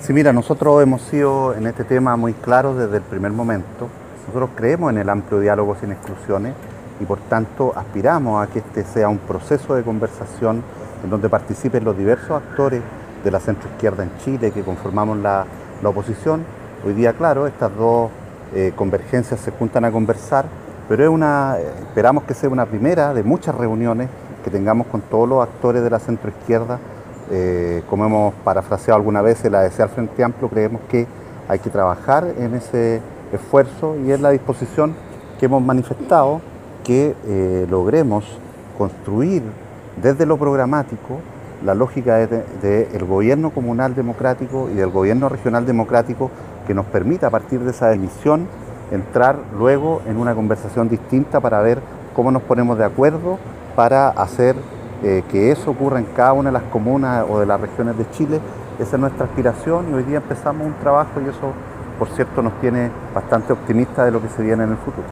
Sí, mira, nosotros hemos sido en este tema muy claros desde el primer momento. Nosotros creemos en el amplio diálogo sin exclusiones y por tanto aspiramos a que este sea un proceso de conversación en donde participen los diversos actores de la centroizquierda en Chile que conformamos la oposición. Hoy día, claro, estas dos convergencias se juntan a conversar, pero esperamos que sea una primera de muchas reuniones que tengamos con todos los actores de la centroizquierda. Como hemos parafraseado alguna vez la ADC al Frente Amplio, creemos que hay que trabajar en ese esfuerzo y es la disposición que hemos manifestado que logremos construir desde lo programático la lógica del gobierno comunal democrático y del gobierno regional democrático que nos permita a partir de esa emisión entrar luego en una conversación distinta para ver cómo nos ponemos de acuerdo para hacer que eso ocurra en cada una de las comunas o de las regiones de Chile. Esa es nuestra aspiración y hoy día empezamos un trabajo y eso, por cierto, nos tiene bastante optimistas de lo que se viene en el futuro.